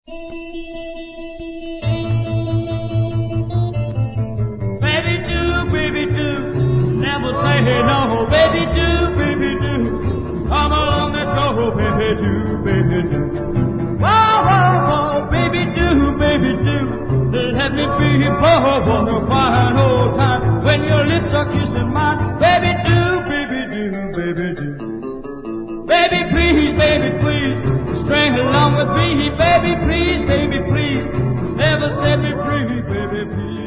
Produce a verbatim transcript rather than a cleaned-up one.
Baby do, baby do, never say no. Baby do, baby do, come on, let's go. Baby do, baby do. Whoa, whoa, whoa, baby do, baby do, let me be for one fine old time. When your lips are kissing mine, baby do, baby do, baby do. Baby please, baby please, string along with me. Baby please, baby please, never set me free. Baby please.